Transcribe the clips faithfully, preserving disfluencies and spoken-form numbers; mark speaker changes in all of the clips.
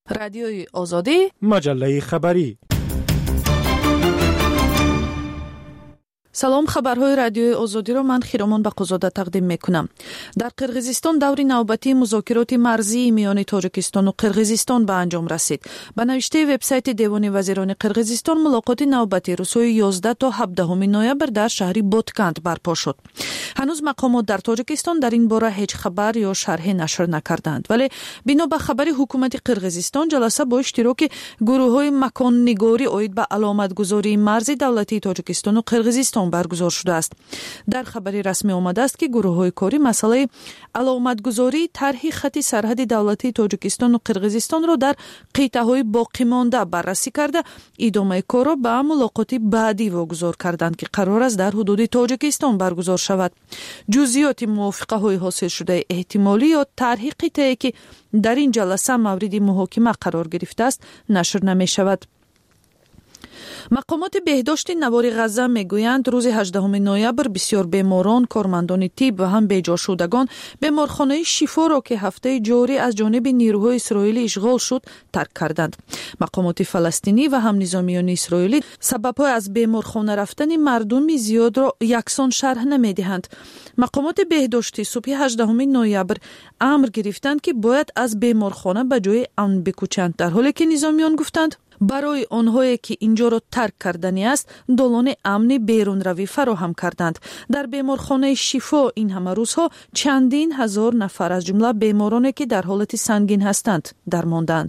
Speaker 1: رادیوی آزادی،
Speaker 2: مجله خبری.
Speaker 1: سلام، خبرهای رادیوی آزادی را من خیرامان بقوزاده تقدیم میکنم. در قرقیزستان دوری نوبتی مذاکرات مرزی میان تاجیکستان و قرقیزستان به انجام رسید. به نوشته وبسایت دیوان وزیران قرقیزستان، ملاقات نوبتی روزهای یازده تا هفده نوامبر در شهر بوتکند برپا شد. هنوز مقامات در تاجیکستان در این باره هیچ خبر یا شرح نشر نکردند، ولی بنا به خبر حکومت قرقیزستان، جلسه با اشتراک گروه‌های مکان نگاری اید به علامتگذاری مرزی دولتی تاجیکستان و قرقیزستان برگزار شده است. در خبری رسمی آمده است که گروه‌های کاری مسئله علامتگذاری طرح خط سرحد دولتی تاجیکستان و قرقیزستان را در قطعه‌های باقی مانده بررسی کرده، ادامه کار را به ملاقات بعدی واگذار کردند که قرار است در حدود تاجیکستان برگزار شود. جزئیات موافقه‌های حاصل شده احتمالی یا طرح قطعه‌ای که در این جلسه مورد محاکمه قرار گرفته است نشر نمی‌شود. مقامات بهداشت نوار غزه میگویند روز هجدهم نوامبر بسیار بیماران، کارمندان طب و هم بیجا شدگان بیمارخانه شفا را که هفته جاری از جانب نیروهای اسرائیلی اشغال شد ترک کردند. مقامات فلسطینی و هم نظامیان اسرائیلی سبب‌های از بیمارخانه رفتن مردم زیاد را یکسان شرح نمیدهند. مقامات بهداشتی صبح هجدهم نوامبر امر گرفتند که باید از بیمارخانه به جای آن بکوچند، در حالی که نظامیان گفتند برای آنهایی که اینجا را ترک کردنی است دالان امن بیرون روی فراهم کردند. در بیمارخانه شفا این همه روزها چندین هزار نفر از جمله بیمارانی که در حالت سنگین هستند درماندند.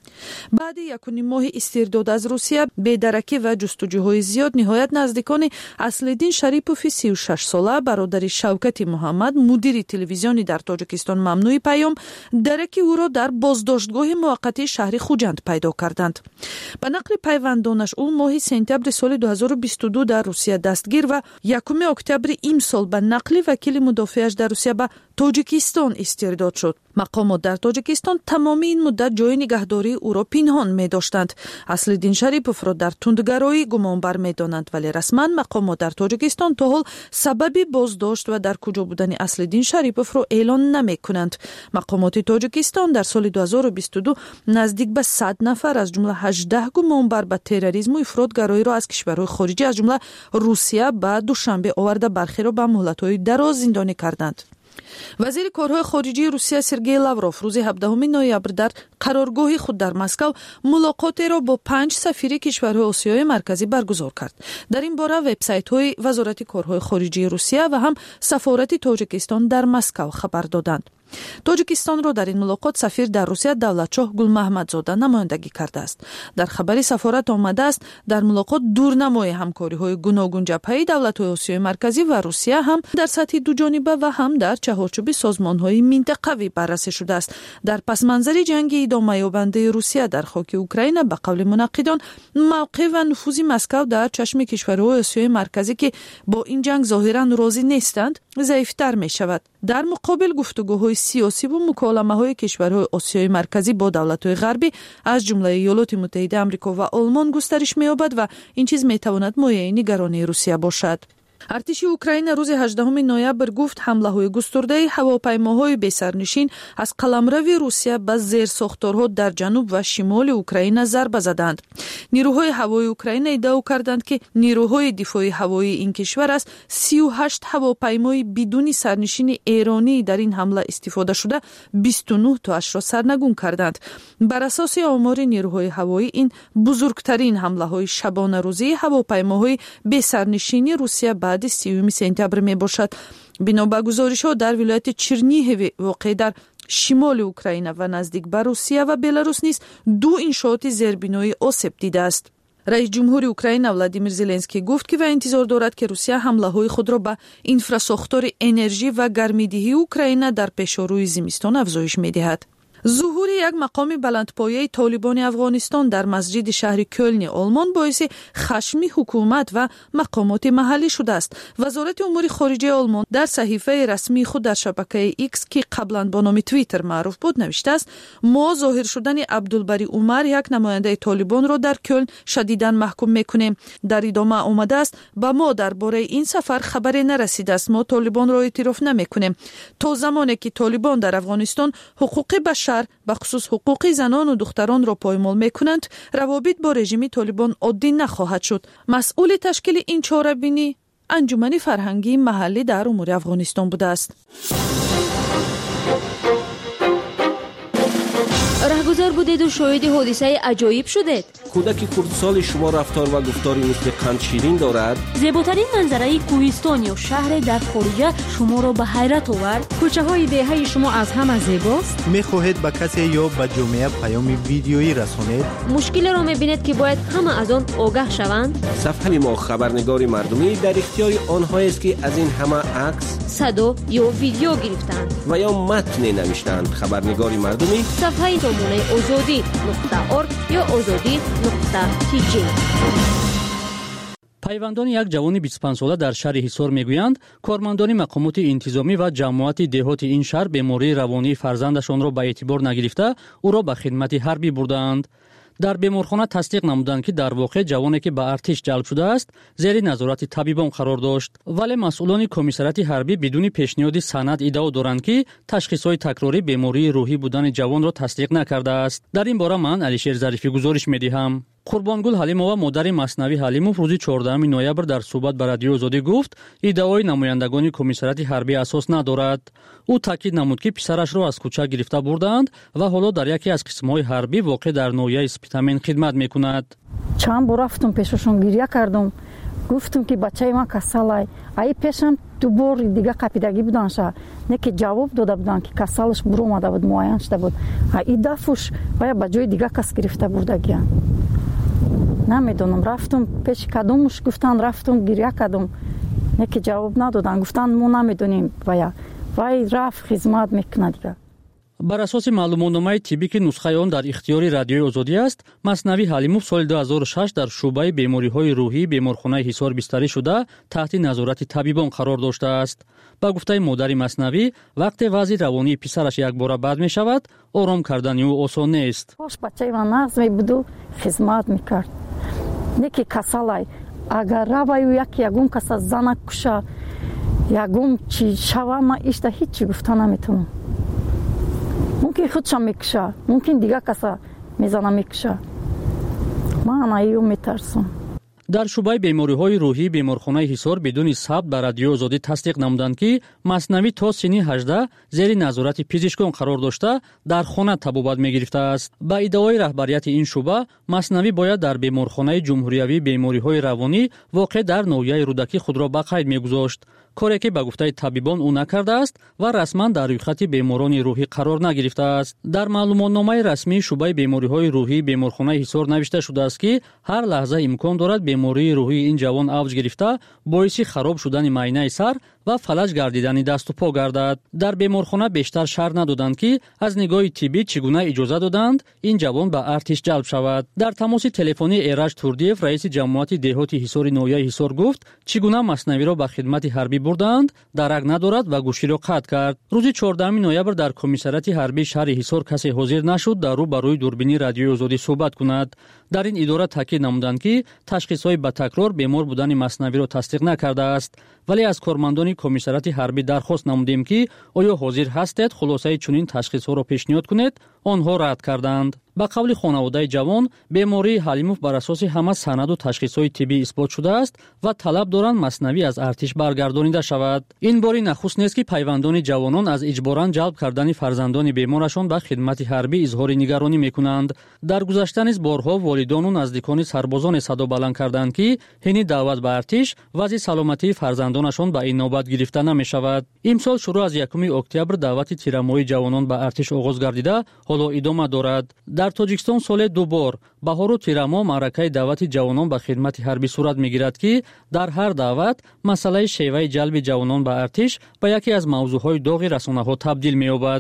Speaker 1: بعد یک و نیم ماه استرداد از روسیه، بی‌درکی و جستجوهای زیاد، نهایت نزدیکان اصل‌الدین شریپوف سی و شش ساله برادر شوکت محمد، مدیر تلویزیونی در تاجیکستان ممنوع پیام، درک او را در بازداشتگاه موقتی شهر خوجند پیدا کردند. به نقل پیوندانش او ماه سپتامبر سال دو هزار و بیست و دو در روسیه دستگیر و یکم اکتبر امسال به نقل وکیل مدافعش در روسیه به تاجیکستان استرداد شد. مقامات در تاجیکستان تمام این مدت جای نگهداری او را پنهان می داشتند. اصل‌الدین شریپوف را در تندگرایی گمان بر می دانند، ولی رسما مقامات در تاجیکستان تا حال سبب بازداشت و در کجا بودن اصل‌الدین شریپوف را اعلان نمی کنند. مقامات تاجیکستان در سال دو هزار و بیست و دو نزدیک به صد نفر از جمله هجده گمان بر به تروریسم و افراطگرایی را از کشورهای خارجی از جمله روسیه به دوشنبه آورده، برخی را به مهلت‌های دراز زندانی کردند. وزیر کارهای خارجه روسیه سرگئی لاوروف روز هفدهم نوامبر در قرارگاه خود در مسکو ملاقاتی را با پنج سفیر کشورهای آسیای مرکزی برگزار کرد. در این باره وبسایت‌های وزارت کارهای خارجه روسیه و هم سفارت تاجیکستان در مسکو خبر دادند. تاجیکستان را در این ملاقات سفیر در روسیه دولتشاه گل محمدزاده نمایندگی کرده است. در خبری سفارت آمده است در ملاقات دورنمای همکاری‌های گوناگون جبهه دولت‌های آسیای مرکزی و روسیه هم در سطح دو جانبه و هم در چهارچوب سازمان‌های منطقوی بررسی شده است. در پس منظر جنگ ادامه یابنده روسیه در خاک اوکراین، به قول منقدان موقع و نفوذ مسکو در چشم کشورهای آسیای مرکزی که با این جنگ ظاهراً راضی نیستند ضعیف‌تر می‌شود. در مقابل گفتگوهای سیاسی و مکالمه‌های کشورهای آسیای مرکزی با دولت‌های غربی از جمله ایالات متحده آمریکا و آلمان گسترش می‌یابد و این چیز می‌تواند مایه نگرانی روسیه باشد. ارتش اوکراین روز هجدهم نوامبر گفت حمله‌های گسترده هواپیماهای بی‌سرنشین از قلمرو روسیه به زیرساختارها در جنوب و شمال اوکراین ضربه زدند. نیروهای هوایی اوکراین ادعا کردند که نیروهای دفاعی هوایی این کشور از سی و هشت هواپیمای بدون سرنشین ایرانی در این حمله استفاده شده بیست و نه تاش را سرنگون کردند. بر اساس آمار نیروهای هوایی این بزرگترین حمله‌های شبانه روزی هواپیماهای بی‌سرنشین روسیه بعد سیوم سپتامبر می باشد. بنا به گزارش‌ها در ولایت چرنیهو واقع در شمال اوکراین و نزدیک به روسیه و بلاروس نیز دو انشاءات زیربنایی آسیب دیده است. رئیس جمهور اوکراین ولادیمیر زلنسکی گفت که و انتظار دارد که روسیه حمله‌های خود را به اینفراساختار انرژی و گرمیدهی اوکراین در پیش‌روی زمستان افزایش می‌دهد. ظهور یک مقام بلندپایه طالبان افغانستان در مسجد شهر کلن آلمان باعث خشم حکومت و مقامات محلی شده است. وزارت امور خارجه آلمان در صحیفه رسمی خود در شبکه ایکس که قبلا با نام توییتر معروف بود نوشته است: ما ظاهر شدن عبدالبری عمر یک نماینده طالبان را در کلن شدیداً محکوم میکنیم. در ادامه آمده است: با ما درباره این سفر خبری نرسیده است. ما طالبان را اعتراف نمیکنیم. تا زمانی که طالبان در افغانستان حقوق بشر شهر بخصوص حقوق زنان و دختران را پایمال میکنند، روابط با رژیم طالبان عادی نخواهد شد. مسئول تشکیل این چاره‌بینی انجمن فرهنگی محلی در امور افغانستان بوده است.
Speaker 2: رهگذر بودید و شاهد حادثه عجایب شدید.
Speaker 3: کودک کردسال شما رفتار و گفتاری مثل قند شیرین دارد.
Speaker 2: زیباترین منظره کوهستان یا شهر در خارجه شما را به حیرت آورد.
Speaker 4: کوچه های دهه شما از همه زیباست.
Speaker 5: میخواهید به کسی یا به جامعه پیام ویدیویی رسانید؟
Speaker 2: مشکل را میبینید که باید همه از آن آگاه شوند.
Speaker 3: صفحه ما خبرنگار مردمی در اختیار آنهایی است که از این همه عکس،
Speaker 2: صدا یا ویدیو گرفتند
Speaker 3: و یا متن نوشتند. خبرنگار مردمی
Speaker 2: صفحه سامانه آزادی نقطه ارگ یا آزادی نقطه تی جی.
Speaker 6: پیوندان یک جوان بیست و پنج ساله در شهر حصار میگویند کارمندان مقامات انتظامی و جماعت دهات این شهر بیماری روانی فرزندشان را به اعتبار نگرفته او را به خدمت حربی بردند. در بیمارخانه تصدیق نمودند که در واقع جوانی که به ارتش جلب شده است زیر نظارت طبیبان قرار داشت، ولی مسئولان کمیسریات حربی بدون پیشنهاد سند ادعا دارند که تشخیص‌های تکراری بیماری روحی بودن جوان را تصدیق نکرده است. در این باره من علیشیر ظریفی گزارش می‌دهم. قربانگل حلیمова مادر مثنوی حلیمов روزی چهاردهم نوامبر در صحبت با رادیو آزادی گفت ادعای نمایندگان کمیسریات حربی اساس ندارد. او تاکید نمود که پسرش را از کوچه گرفته بردند و حالا در یکی از قسم‌های حربی واقع در نویه اسپیتامین خدمت می‌کند.
Speaker 4: چند بار رفتم پیششون گریه کردم، گفتم که بچه من کسالای ای پیشم دو بار دیگه قپیدگی بودنش، نه که جواب داده بودن که کسالش برو اومده بود معاین شده بود، ای دفعش باید به جای دیگه کس گرفته بردگی. نمیدونم، رفتم پیش کدومش گفتن، رفتم گریه کردم، نه که جواب ندادن، گفتن ما نمیدونیم وای وای رفت خدمت میکنه دیگه.
Speaker 6: بر اساس معلوماتنامه طبی که نسخه آن در اختیار رادیوی آزادی است، مثنوی حلیمov سال دو هزار و شش در شعبه بیماری‌های روحی بیمارخانه حصار بستری شده تحت نظارت طبیبان قرار داشته است. با گفته مادر مثنوی وقتی وضع روانی پسرش یک بار بد می شود آرام کردن او آسان نیست.
Speaker 4: باش بچه من ناز می بود و خدمت میکرد، نه که کسالای اگر روی یک یگون کس زنک کشه یگون چی شوه ما ایشتا هیچی گفته نمیتونم. ممکن خودشم میکشه، ممکن دیگه کسا میزنه میکشه. من ایو میترسم.
Speaker 6: در شعبه بیماری‌های روحی بیمارخانه حصار بدون ثبت بر رادیو آزادی تصدیق نمودند که مثنوی تا سنی هجده زیر نظارت پزشکان قرار داشته در خانه طبابت می‌گرفته است. با ادعای رهبریت این شعبه مثنوی باید در بیمارخانه جمهوریوی بیماری‌های روانی واقع در ناحیه رودکی خود را به قید می‌گذاشت، کاری که به گفته طبیبان او نکرده است و رسما در رویخط بیماران روحی قرار نگرفته است. در معلوماتنامه رسمی شعبه بیماری‌های روحی بیمارخانه حصار نوشته شده است که هر لحظه امکان دارد بیماری روحی این جوان اوج گرفته باعث خراب شدن معاینه سر و فلج گردیدن دست و پا گردد. در بیمارخانه بیشتر شرح ندادند که از نگاه طبی چگونه اجازه دادند این جوان به ارتش جلب شود. در تماس تلفنی ایرج توردیف رئیس جماعت دهات حصار نویه حصار گفت چگونه مثنوی را به خدمت حربی بردند درک ندارد و گوشی را قطع کرد. روز چهاردهم نوامبر در کمیسریات حربی شهر حصار کسی حاضر نشد در رو برای دوربینی رادیوی آزادی صحبت کند. در این اداره تاکید نمودند که تشخیص‌های با تکرار بیمار بودن مثنوی را تصدیق نکرده است، ولی از کارمندان کمیسریات حربی درخواست نمودیم که آیا حاضر هستید خلاصه چنین تشخیص‌ها را پیشنهاد کنید. آنها رد کردند. با قول خانواده جوان بیماری حلیمov بر اساس همه سند و تشخیص‌های طبی اثبات شده است و طلب دارند مثنوی از ارتش برگردانیده شود. این باری نخست نیست که پیوندان جوانان از اجباراً جلب کردن فرزندان بیمارشان به خدمت حربی اظهار نگرانی می‌کنند. در گذشته نیز بارها والدان و نزدیکان سربازان صدا بلند کردند که هنی دعوت به ارتش وضع سلامتی فرزندانشان به این نوبت گرفته نمی‌شود. امسال شروع از یکم اکتبر دعوت تیرمایی جوانان به ارتش آغاز گردیده حالا ادامه دارد. در تاجیکستان سال دو بار بهار و تیرما معرکه دعوت جوانان به خدمت حربی صورت میگیرد که در هر دعوت مسئله شیوه جلب جوانان به ارتش به یکی از موضوعهای داغ رسانه‌ها تبدیل می‌یابد.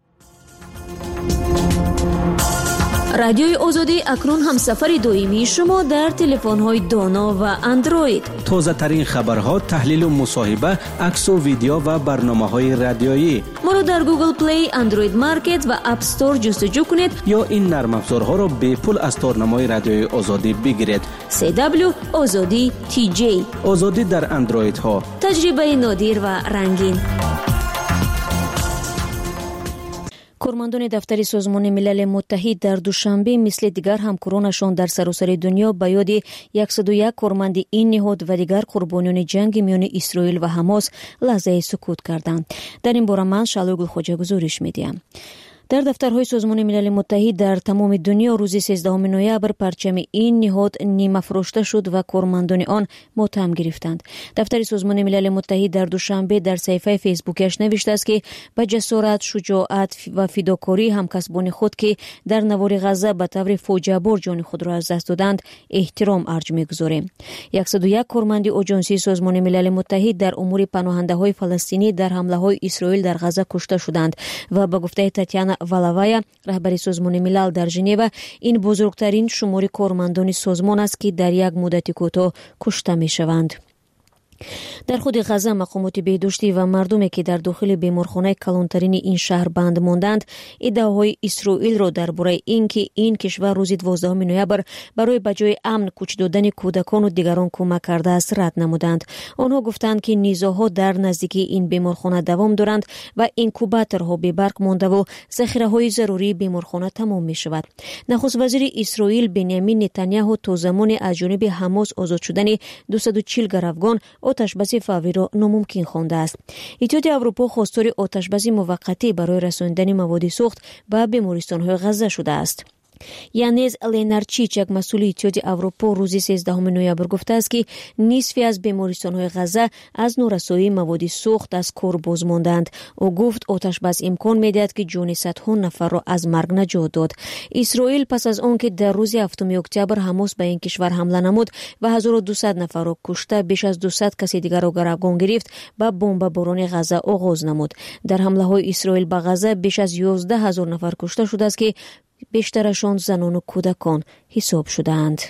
Speaker 2: رادیوی آزادی اکنون همسفر دائمی شما در تلفن‌های دانا و اندروید.
Speaker 3: تازه ترین خبرها، تحلیل و مصاحبه، عکس و ویدیو و برنامه‌های رادیویی.
Speaker 2: ما رو در گوگل پلی، اندروید مارکت و اپ استور جستجو کنید
Speaker 3: یا این نرم افزارها را به پول از تارنمای رادیوی آزادی بگیرید.
Speaker 2: سی دبلیو آزادی تی جی.
Speaker 3: آزادی در اندروید ها.
Speaker 2: تجربه نادر و رنگین. кормандони дафтари созмони милали муттаҳид дар душанбе мисли дигар ҳамкоронашон дар саросари дунё ба ёди яксаду як корманди ин ниҳод ва дигар қурбониёни ҷанги миёни исроил ва ҳамос лаҳзаи сукут карданд. дар ин бора ман Шалои Гулхоҷа гузориш медиҳам. дар дафтарҳои созмони милали муттаҳид дар тамоми дунё рӯзи сезддаҳуми ноябр парчами ин ниҳод нимафрошта шуд ва кормандони он мотам гирифтанд. дафтари созмони милали муттаҳид дар душанбе дар саҳифаи фейсбукиаш навиштааст ки ба ҷасорат, шуҷоат ва фидокории ҳамкасбони худ ки дар навори ғазза ба таври фоҷиабор ҷони худро аз даст доданд эҳтиром арҷ мегузорем. яксаду як корманди оҷонсии созмони милали муттаҳид дар умури паноҳандаҳои фаластинӣ дар ҳамлаҳои Исроил дар ғазза кушта шуданд ва ба гуфтаи Татьяна Валавая, раҳбари созмони милал дар Женева, ин бузургтарин шумори кормандони созмон аст ки дар як муддати кӯтоҳ кушта мешаванд. дар худи ғазза мақомоти беҳдоштӣ ва мардуме ки дар дохили беморхонаи калонтарини ин шаҳр банд монданд иддаоҳои Исроилро дар бораи ин ки ин кишвар рӯзи дувоздаҳуми ноябр барои ба ҷои амн кӯч додани кӯдакону дигарон кӯмак кардааст рад намуданд. онҳо гуфтанд ки низоъҳо дар наздикии ин беморхона давом доранд ва инкубаторҳо бебарқ мондаву захираҳои зарурии беморхона тамом мешавад. нахуст вазири Исроил Беньямин Нетаньяҳу то замоне аз ҷониби ҳамос озод шудани дусаду чил гаравгон оташбази фавриро номумкин хондааст. иттиҳоди Аврупо хостори оташбази муваққатӣ барои расонидани маводи сӯхт ба бемористонҳои ғазза шудааст. Янез Ленарчичак, масъули иттиҳоди Аврупо, рӯзи сезддаҳуми ноябр гуфтааст ки нисфи аз бемористонҳои ғазза аз норасоии маводи сӯхт аз кор боз монданд. ӯ гуфт оташбаз имкон медиҳад ки ҷони садҳо нафарро аз марг наҷот дод. Исроил пас аз он ки дар рӯзи ҳафтуми октябр ҳамос ба ин кишвар ҳамла намуд ва ҳазору дусад нафарро кушта, беш аз дусад каси дигарро гаравгон гирифт, ба бомбаборони ғазза оғоз намуд. дар ҳамлаҳои Исроил ба ғазза беш аз ёздаҳ ҳазор нафар кушта шудааст ки бештарашон занону кӯдакон ҳисоб шудаанд.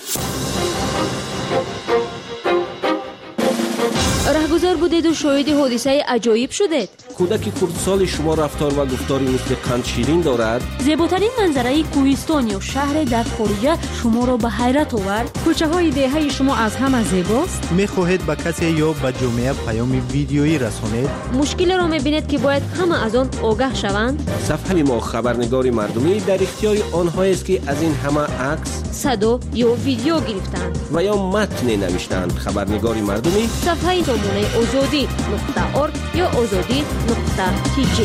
Speaker 2: раҳгузар будеду шоҳиди ҳодисаи аҷоиб шудед?
Speaker 7: кӯдаки хурдсоли шумо рафтор ва гуфтори мисли қандширин дорад?
Speaker 8: зеботарин манзараи кӯҳистон ё шаҳре дар хориҷа шуморо ба ҳайрат овард?
Speaker 9: кӯчаҳои деҳаи шумо аз ҳама зебост?
Speaker 5: мехоҳед ба касе ё ба ҷомеа паёми видеоӣ расонед?
Speaker 2: мушкилеро мебинед ки бояд ҳама аз он огаҳ шаванд?
Speaker 7: сафҳаи мо хабарнигори мардумӣ дар ихтиёри онҳоест ки аз ин ҳама акс,
Speaker 2: садо ё видео гирифтанд
Speaker 7: ва ё матне навиштанд. хабарнигори мардумӣ
Speaker 2: сафҳаи номунаи озодӣ нуқта орг ё озодӣ нуқта тиҷи.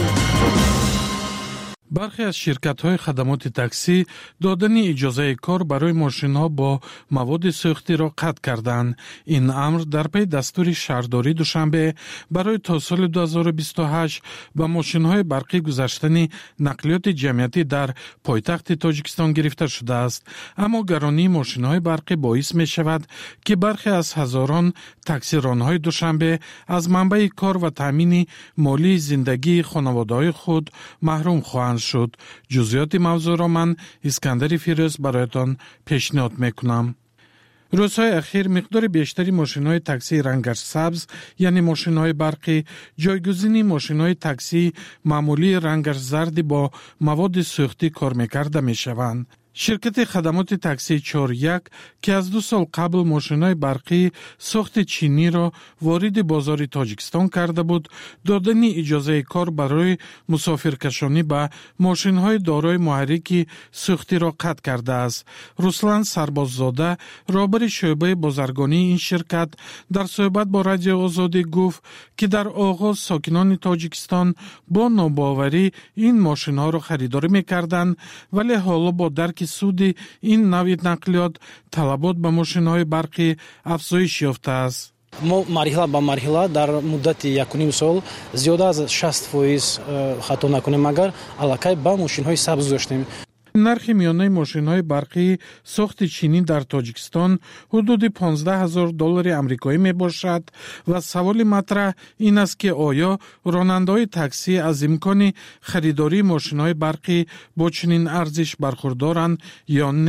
Speaker 10: бархе аз ширкатҳои хадамоти таксӣ додани иҷозаи кор барои мошинҳо бо маводи сӯхтиро қатъ карданд. ин амр дар паи дастури шаҳрдорӣ душанбе барои то соли ду ҳазору бисту ҳашт ба мошинҳои барқӣ гузаштани нақлиёти ҷамъиятӣ дар пойтахти Тоҷикистон гирифта шудааст. аммо гаронии мошинҳои барқӣ боис мешавад ки бархе аз ҳазорон таксиронҳои душанбе аз манбаи кор ва таъмини молии зиндагии хонаводаҳои худ маҳрум хоҳанд шуд. ҷузъиёти мавзӯъро ман Искандари Фирӯз бароятон пешниҳод мекунам. рӯзҳои ахир миқдори бештари мошинҳои таксии рангаш сабз, яъне мошинҳои барқӣ, ҷойгузини мошинҳои таксии маъмулии рангаш зарди бо маводи сӯхтӣ кор мекарда мешаванд. ширкати хадамоти таксии чор як ки аз ду сол қабл мошинҳои барқии сохти чиниро вориди бозори Тоҷикистон карда буд, додани иҷозаи кор барои мусофиркашонӣ ба мошинҳои дорои муҳаррики сӯхтиро қатъ кардааст. Руслан Сарбоззода, роҳбари шӯъбаи бозаргонии ин ширкат, дар суҳбат бо Радиои Озодӣ гуфт ки дар оғоз сокинони Тоҷикистон бо нобоварӣ ин мошинҳоро харидорӣ мекарданд, вале ҳоло бо дарки суди ин навъи нақлиёт талабот ба мошинҳои барқӣ афзоиш ёфтааст.
Speaker 11: мо марҳила ба марҳила дар муддати якуним сол зиёда аз шаст фоиз хато накунем, агар аллакай ба мошинҳои сабз доштем.
Speaker 10: нархи миёнаи мошинҳои барқии сохти чинӣ дар Тоҷикистон ҳудуди понздаҳ ҳазор доллари амрикоӣ мебошад ва саволи матраҳ ин аст ки оё ронандаҳои таксӣ аз имкони харидории мошинҳои барқӣ бо чунин арзиш бархурдоранд ё не.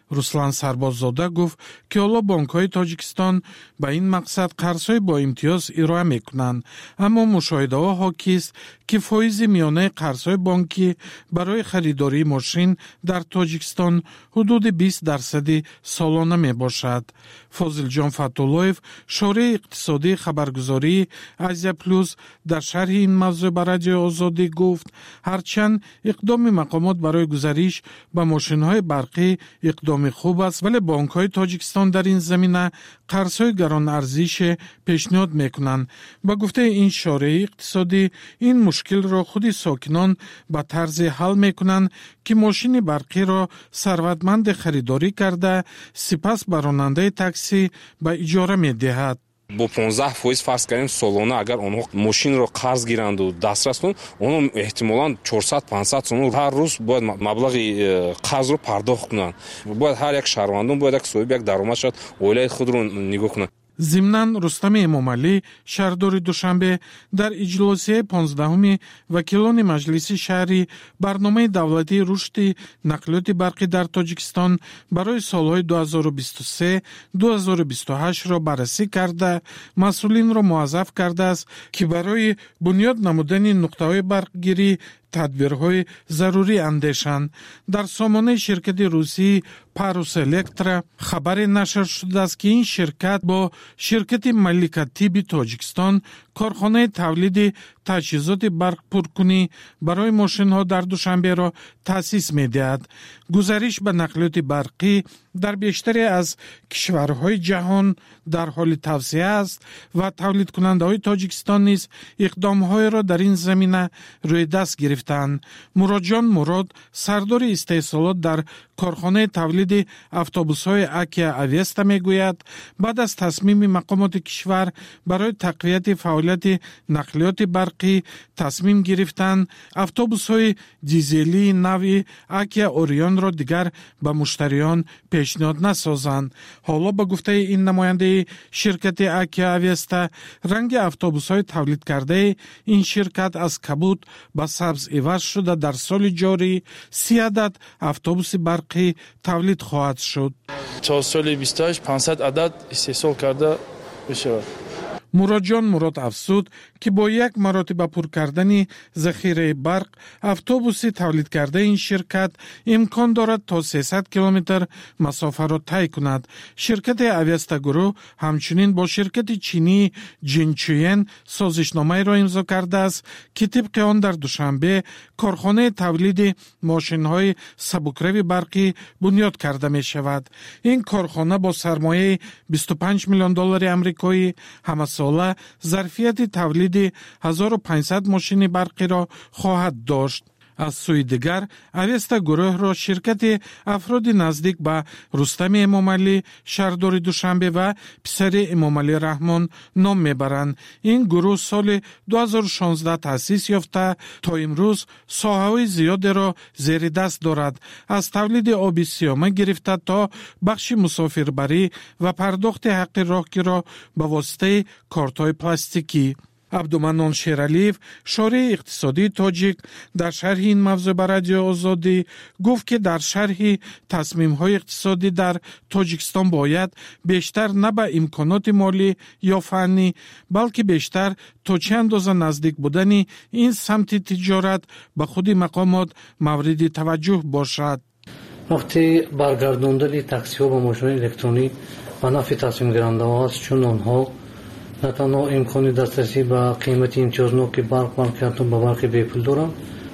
Speaker 10: руслан сарбоззода гуфт ки ҳоло бонкҳои тоҷикистон ба ин мақсад қарзҳои бо имтиёз ироа мекунанд, аммо мушоҳидаҳо ҳокист ки фоизи миёнаи қарзҳои бонкӣ барои харидории мошин дар тоҷикистон ҳудуди бист дарсади солона мебошад. фозилҷон фатуллоев, шории иқтисодии хабаргузории азия плюс, дар шарҳи ин мавзӯъ ба радиои озодӣ гуфт ҳарчанд иқдоми мақомот барои гузариш ба мошинҳои барқӣ иқдоми хуб аст, вале бонкҳои тоҷикистон дар ин замина қарзҳои гаронарзише пешниҳод мекунанд. Ба гуфтаи ин шории иқтисодӣ, ин мушкилро худи сокинон ба тарзе ҳал мекунанд ки мошини барқиро сарватманде харидорӣ карда, сипас ба ронандаи такси ба иҷора медиҳад.
Speaker 12: бо понздаҳ фоиз фарз кардем солона агар онҳо мошинро қарз гиранду дастрас кунанд, онҳо эҳтимолан чорсад пансад сом ҳар рӯз бояд маблағи қарзро пардохт кунанд. бояд ҳар як шаҳрвандон бояд як соҳиби як даромад шавад, оилаи худро нигоҳ кунад.
Speaker 10: зимнан рустами эмомалӣ, шаҳрдори душанбе, дар иҷлосияи понздаҳуми вакилони маҷлиси шаҳрӣ барномаи давлатии рушди нақлиёти барқӣ дар тоҷикистон барои солҳои ду ҳазору бисту се - ду ҳазору бисту ҳаштро баррасӣ карда, масъулинро муаззаф кардааст ки барои бунёд намудани нуқтаҳои барқгирӣ тадбирҳои зарурӣ андешанд. Дар сомонаи ширкати русии Parus Electra хабаре нашр шудааст ки ин ширкат бо ширкати Маликатиби Тоҷикистон корхонаи тавлиди таҷҳизоти барқпуркунӣ барои мошинҳо дар Душанберо таъсис медиҳад. гузариш ба нақлиёти барқӣ дар бештаре аз кишварҳои ҷаҳон дар ҳоли тавсеа аст ва тавлидкунандаҳои Тоҷикистон низ иқдомҳоеро дар ин замина рӯйдаст гирифтанд. Муродҷон Мурод, сардори истеҳсолот дар корхонаи тавлиди автобусҳои Акия Авеста мегӯяд, баъд аз тасмими мақомоти кишвар барои тақвияти фаъолияти нақлиёти барқӣ тасмим гирифтанд автобусҳои дизелии нави Акия Орионро дигар ба муштариён пешниҳод насозанд. ҳоло ба гуфтаи ин намояндаи ширкати Акия Авеста, ранги автобусҳои тавлидкардаи ин ширкат аз кабуд ба сабз иваз шуда дар соли ҷорӣ си адад автобуси барқӣ тавлид хоҳад шуд.
Speaker 13: то соли бисту ҳашт пансад адад истеҳсол карда бишавад.
Speaker 10: Муродҷон Мурод афзуд ки бо як маротиба пур кардани захираи барқ автобуси тавлидкардаи ин ширкат имкон дорад то сесад километр масофаро тай кунад. Ширкати Авеста гурӯҳ ҳамчунин бо ширкати чинии Ҷинчуен созишномаеро имзо кардааст ки тибқи он дар Душанбе корхонаи тавлиди мошинҳои сабукрави барқӣ бунёд карда мешавад. Ин корхона бо сармояи бисту панҷ миллион доллари амрикоӣ ҳамасола зарфияти тавлиди ҳазору панҷсад мошини барқиро хоҳад дошт. аз сӯи дигар Авеста гурӯҳро ширкати афроди наздик ба Рустами Эмомалӣ, шаҳрдори Душанбе ва писари Эмомалӣ Раҳмон ном мебаранд. Ин гурӯҳ соли ду ҳазору шонздаҳ таъсис ёфта то имрӯз соҳаҳои зиёдеро зери даст дорад, аз тавлиди оби сиёма гирифта то бахши мусофирбарӣ ва пардохти ҳаққи роҳгиро ба воситаи кортҳои пластикӣ. Абдуманон Шералиев, шории иқтисодии тоҷик, дар шарҳи ин мавзӯъ ба радиои Озодӣ гуфт ки дар шарҳи тасмимҳои иқтисодӣ дар Тоҷикистон бояд бештар на ба имконоти молӣ ё фаннӣ, балки бештар то чӣ андоза наздик будани ин самти тиҷорат ба худи мақомот мавриди таваҷҷӯҳ бошад.
Speaker 14: вақте баргардондани таксиҳо ба мошинҳои электронӣ ба нафъи тасмимгирандаҳо аст, чун онҳо на танҳо имкони дастрасӣ ба қимати имтиёзноки барқ балки ба барқи бепул доранд.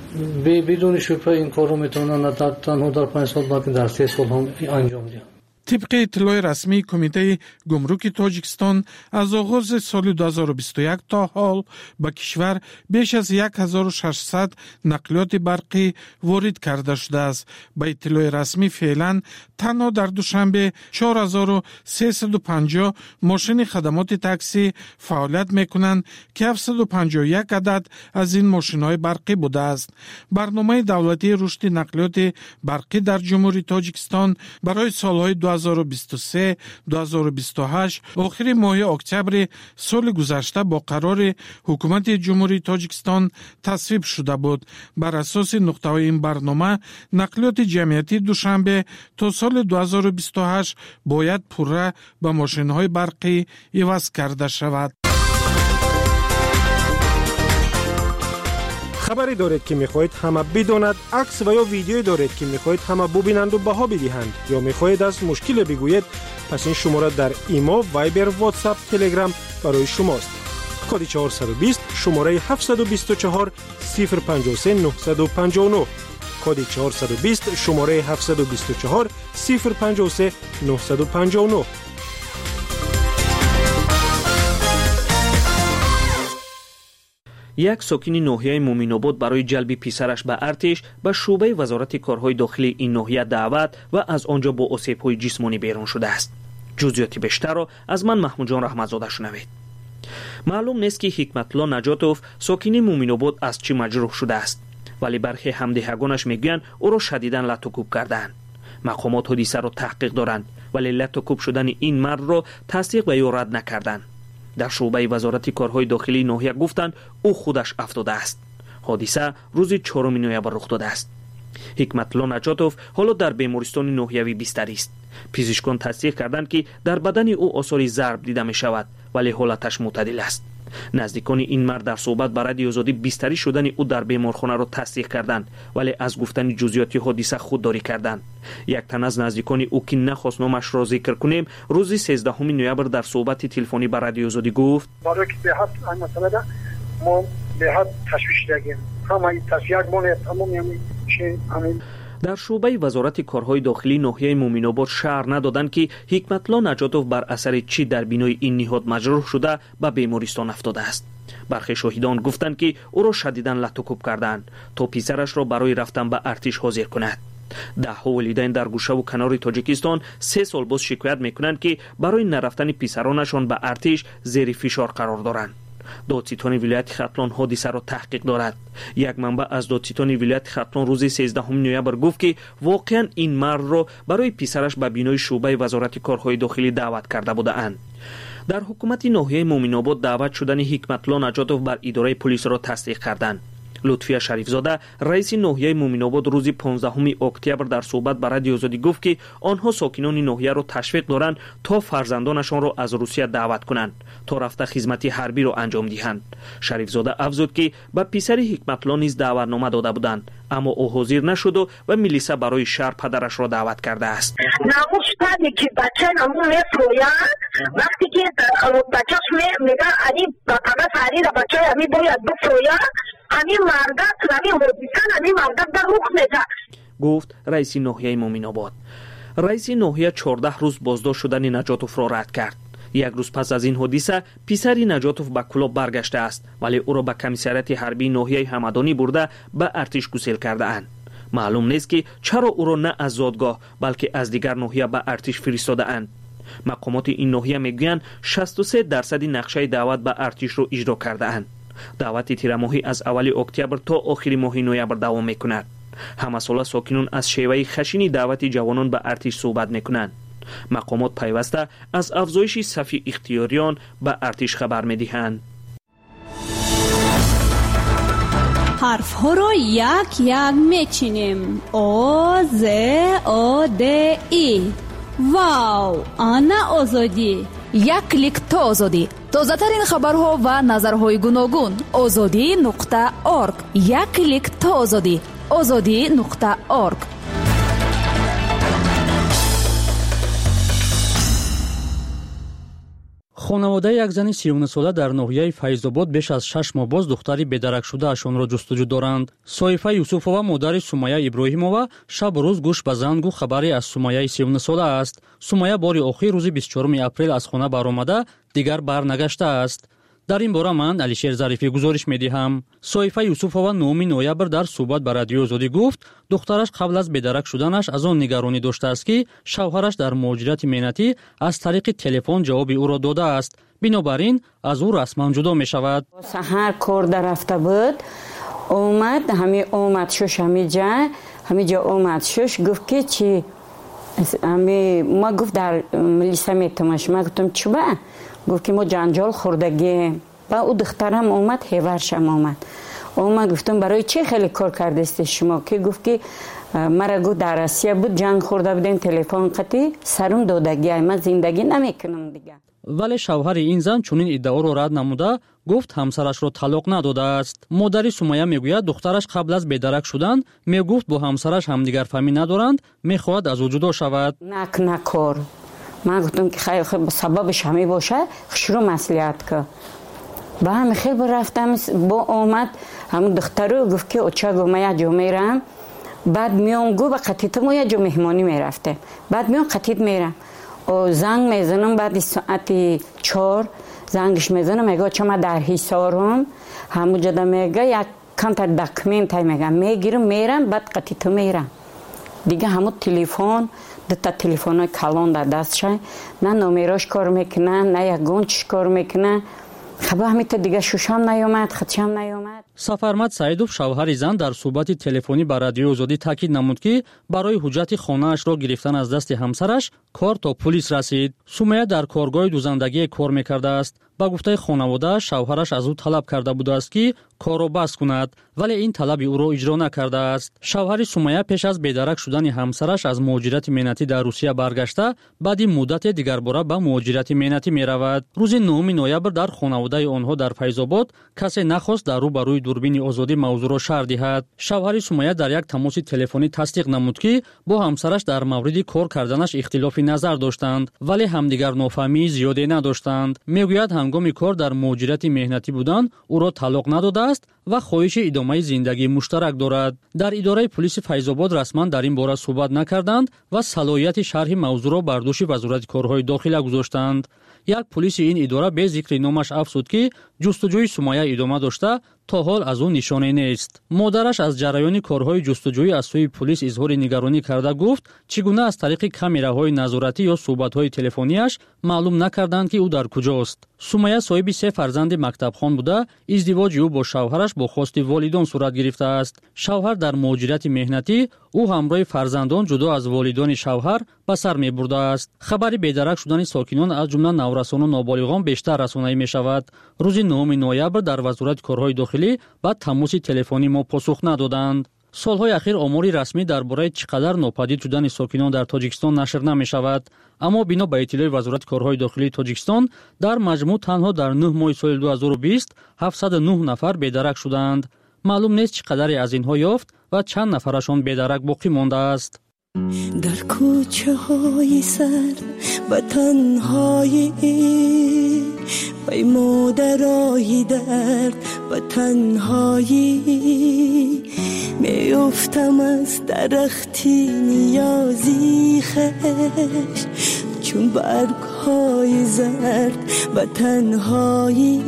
Speaker 14: бидуни шубҳа ин корро метавонанд на танҳо дар панҷ сол балки дар се сол ҳам анҷом диҳанд.
Speaker 10: طبق اطلاع رسمی کمیته گمرک تاجیکستان از آغاز سال دو هزار و بیست و یک تا حال به کشور بیش از هزار و ششصد نقلیات برقی وارد کرده شده است. به اطلاع رسمی فعلا تنها در دوشنبه چهار هزار و سیصد و پنجاه ماشین خدمات تاکسی فعالیت میکنند که هفتصد و پنجاه و یک عدد از این ماشین‌های برقی بوده است. برنامه دولتی رشد نقلیات برقی در جمهوری تاجیکستان برای سالهای دو هزار هزار و بیست و سه دو هزار و بیست و هشت آخر ماه اکتبر سال گذشته با قرار حکومت جمهوری تاجیکستان تصویب شده بود. بر اساس نقطه های این برنامه نقلیات جمعیتی دوشنبه تا سال دو هزار و بیست و هشت باید پوره به ماشین های برقی عوض کرده شود.
Speaker 15: خبری دارید که میخواهید همه بداند، عکس و یا ویدیویی دارید که میخواهید همه ببینند و بها بدهند، یا میخواهید از مشکل بگویید، پس این شماره در ایما، وایبر، واتساپ، تلگرام برای شماست. کد چهارصد و بیست شماره هفتصد و بیست و چهار صفر پنجاه و سه نهصد و پنجاه و نه. کد چهارصد و بیست شماره هفتصد و بیست و چهار صفر پنجاه و سه نهصد و پنجاه و نه.
Speaker 16: یک ساکن ناحیه مومین‌آباد برای جلب پسرش به ارتش به شعبه وزارت کارهای داخلی این ناحیه دعوت و از آنجا با آسیب‌های جسمانی بیرون شده است. جزئیات بیشتر را از من محمود جان رحمتزاده شنوید. معلوم نیست که حکمت‌الله نجاتوف ساکن مومین‌آباد از چی مجروح شده است، ولی برخی همدهگانش میگویند او را شدیداً لط و کوب کردند. مقامات حادثه را تحقیق دارند، ولی لط و کوب شدن این مرد را تصدیق و یا رد نکردند. در شعبه وزارت کارهای داخلی ناحیه گفتند او خودش افتاده است. حادثه روز چهارم نوامبر رخ داده است. حکمت‌الله نجاتوف حالا در بیمارستان ناحیوی بستری است. پزشکان تصدیق کردند که در بدن او آثار ضرب دیده می شود، ولی حالتش معتدل است. نزدیکان این مرد در صحبت با رادیو آزادی بستری شدن او در بیمارخانه را تصدیق کردند، ولی از گفتن جزئیات حادثه خودداری کردند. یک تن از نزدیکان او که نخواست نامش را ذکر کنیم، روز سیزدهم نوامبر در صحبت تلفنی با رادیو آزادی گفت:
Speaker 17: برای که به حد این مسئله ما به حد تشویش داریم. همه تصفیه مونه تمام یعنی چه همین.
Speaker 16: در شعبه وزارت کارهای داخلی ناحیه مومین‌آباد شهر ندادند که حکمت‌الله نجاتوف بر اثر چی در بینای این نهاد مجروح شده به بیمارستان افتاده است. برخی شاهدان گفتند که او را شدیداً لط و کوب کردند تا پسرش را برای رفتن به ارتش حاضر کند. ده ها والدین در گوشه و کنار تاجیکستان سه سال باز شکایت میکنند که برای نرفتن پسرانشان به ارتش زیر فشار قرار دارند. دادستان ولایت ختلان حادثه را تحقیق دارد. یک منبع از دادستان ولایت ختلان روز سیزدهم نوامبر گفت که واقعا این مرد را برای پسرش به بینای شعبه وزارت کارهای داخلی دعوت کرده بودند. در حکومت ناحیه مومین‌آباد دعوت شدن حکمت‌الله نجاتوف بر اداره پلیس را تصدیق کردند. لطفیه شریفزاده رئیس ناحیه مومین‌آباد روز پانزدهم اکتبر در صحبت با رادیو آزادی گفت که آنها ساکنان ناحیه را تشویق دارند تا فرزندانشان را از روسیه دعوت کنند تا رفته خدمت حربی را انجام دهند. شریفزاده افزود که به پسر حکمت‌الله نیز دعوتنامه داده بودند، اما او حاضر نشد و ملیسا برای شهر پدرش را دعوت کرده است.
Speaker 18: ناموشتانی که بچه نمون میفرویند وقتی که بچهش میگه انی بقیه سری را بچه همی باید بفروید، همی مردد همی حدیثن همی مردد در رخ میده،
Speaker 16: گفت رئیس ناحیه مومین‌آباد. رئیس ناحیه چهارده روز بازداشت شدن نجاتوف را رد کرد. یک روز پس از این حادثه پسری نجاتوف به کلاب برگشته است، ولی او را به کمیسریات حربی ناحیه همدانی برده به ارتش گسیل کرده اند. معلوم نیست که چرا او را نه از زادگاه بلکه از دیگر ناحیه به ارتش فرستاده اند. مقامات این ناحیه میگویند شصت و سه درصد نقشه دعوت به ارتش را اجرا کرده اند. دعوت تیر ماهی از اول اکتبر تا آخر ماه نوامبر دوام میکند. همه ساله ساکنان از شیوه خشنی دعوت جوانان به ارتش صحبت میکنند. مقامات پیوسته از افزایش صف اختیاریان به ارتش خبر میدهند.
Speaker 8: حرف ها را یک یک میچینیم. آ ز آ د ای. واو، آنا آزادی.
Speaker 1: یک کلیک تا آزادی. تازه ترین خبرها و نظرهای گوناگون. آزادی نقطه ارگ. یک کلیک تا آزادی. آزادی نقطه ارگ.
Speaker 6: خانواده یک زن سی و نه ساله در ناحیه فیض‌آباد بیش از شش ماه باز دختری بدرک شده اشان را جستجو دارند. صایفه یوسفова مادر سمیه ابراهیمова شب و روز گوش به زنگ و خبری از سمیه سی و نه ساله است. سمیه باری آخر روز بیست و چهارم اپریل از خانه برآمده دیگر برنگشته است. در این باره من علیشیر ظریفی گزارش می‌دهم. صایفه یوسفова نهم نوامبر در صحبت با رادیو آزادی گفت دخترش قبل از بدرک شدنش از آن نگرانی داشته است که شوهرش در مهاجرت مهنتی از طریق تلفن جواب او را داده است. بنابراین از او رسما جدا می‌شود.
Speaker 19: سحر کار در رفته بود، اومد همین اومد شش همینجا همینجا اومد شش گفت که چی امی ما گفت در ملیسا میتماش ما گفتم چی با؟ گفت که ما جنجال خوردگیم. با او دخترم اومد هیورشم اومد. اومد گفتم برای چه خیلی کار کردست شما؟ که گفت که مرا گفت در آسیا بود جنگ خورده بودیم تلفن قطعی سرم دودگی من زندگی نمیکنم دیگه.
Speaker 6: ولی شوهر این زن چنین ادعا را رد نموده گفت همسرش را طلاق نداده است. مادری سمیه میگوید دخترش قبل از بدرک شدن میگفت با همسرش همدیگر فهمی ندارند میخواهد از او جدا شود.
Speaker 19: نک نکار. من گفتم که خیلی خیلی سببش همین باشه شروع مسئولیت که با هم خیلی رفتم با اومد همون دخترو گفت که اوچه گو من یه جو میرم بعد میام گو با قطیت ما یه جو مهمانی میرفته بعد میام قطیت میرم و زنگ میزنم بعد ساعت چهار زنگش میزنم میگه چه من در حصارم همون جدا میگه یک کانتر دکمنت های میگه میگیرم میرم بعد قطیت میرم دیگه همون تلفن دتا تلفن های کلان در دستشه نه نومیراش کار میکنه نه یک گونچش کار میکنه خب همیت دیگه شوشم نیامد خدشم نیامد.
Speaker 6: سفرمت سعیدوف شوهر زن در صحبت تلفنی با رادیو آزادی تاکید نمود که برای حجت خانه‌اش را گرفتن از دست همسرش کار تا پلیس رسید. سمیه در کارگاه دوزندگی کار میکرده است. با گفته خانواده شوهرش از او طلب کرده بوده است که کار را بس کند ولی این طلب او را اجرا نکرده است. شوهر سمیه پیش از بدرک شدن همسرش از مهاجرت مهنتی در روسیه برگشته بعد مدت دیگر باره به مهاجرت مهنتی می رود. روز نهم نوامبر در خانواده آنها در فیض‌آباد کسی نخواست در روبروی دوربین آزادی موضوع را شرح دهد. شوهر سمیه در یک تماس تلفنی تصدیق نمود که با همسرش در مورد کار کردنش اختلاف نظر داشتند ولی همدیگر نافهمی زیادی نداشتند. میگوید هنگام کار در مهاجرت مهنتی بودن او را طلاق نداده است و خواهش ادامه زندگی مشترک دارد. در اداره پلیس فیض‌آباد رسما در این باره صحبت نکردند و صلاحیت شرح موضوع را بر دوش وزارت کارهای داخله گذاشتند. یک پلیس این اداره به ذکر نامش افزود که جستجوی سمیه ادامه داشته تا حال از او نشانه نیست. مادرش از جریان کارهای جستجویی از سوی پلیس اظهار نگرانی کرده گفت چگونه از طریق کامراهای نظارتی یا صحبت‌های تلفنیش معلوم نکردند که او در کجاست. سمیه صاحب سه فرزند مکتبخوان بوده. ازدواج او با شوهرش با خواست والدان صورت گرفته است. شوهر در مهاجرت مهنتی او همراه فرزندان جدا از والدان شوهر به سر می‌برده است. خبری بدرک شدن ساکنان از جمله نورسان و نابالغان بیشتر رسانه‌ای می‌شود. روز نهم نوامبر در وزارت کارهای داخلی بعد تماس تلفنی ما پاسخ ندادند. سالهای اخیر آماری رسمی درباره چقدر ناپدید شدن ساکنان در تاجیکستان نشر نمی‌شود، اما بنا به اطلاع وزارت کارهای داخلی تاجیکستان در مجموع تنها در نه ماه سال دو هزار و بیست هفتصد و نه نفر بدرک شدند. معلوم نیست چقدری از اینها یافت و چند نفرشان بدرک باقی مانده است.
Speaker 20: در کوچه های سرد و تنهایی پیمو درای درد و تنهایی میافتم از درختی نیازی خش چون برگ های زرد و تنهایی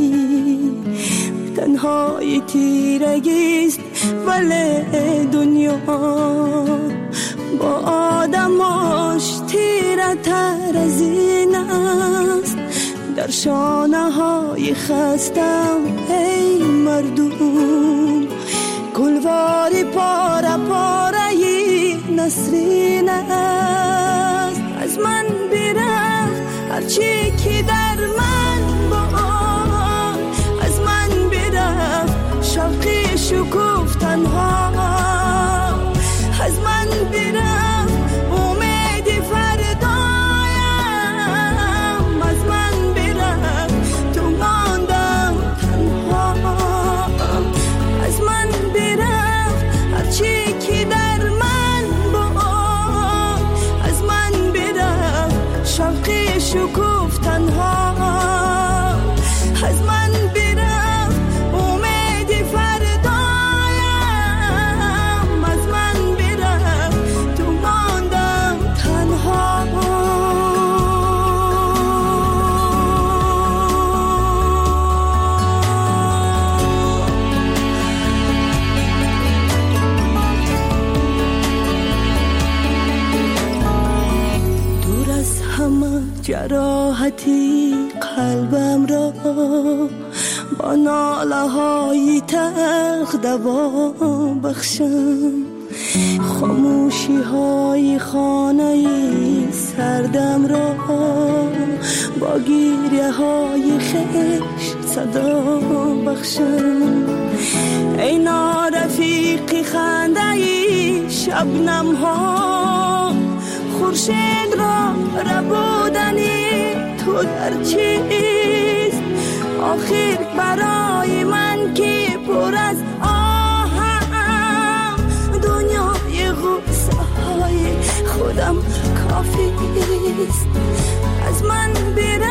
Speaker 20: تنهایی تیرگیست ولی دنیا با آدماش تیره تر از این است. در شانه های خستم ای مردم گلواری پاره پاره نسرین است. از من برفت هرچی که در من با از من برفت شوقی شکوف تنها از من برفت امید فردایم از من برفت تو ماندم تنها از من برفت هرچی که در من بود از من برفت شوقی شکوف تنها از من برفت امید فردایم از من برفت تو ماندم تنها. دور از همه جراحتی قلبم را با ناله های تلخ دوا بخشم. خاموشی های خانه دردم را با گریه های خش صدا بخشم. ای نارفیقی خنده ای شبنم ها، خورشید را ربودنی تو در چیست؟ آخر برای من که پر از آهم، دنیای غصه های خودم کافی است. از من بر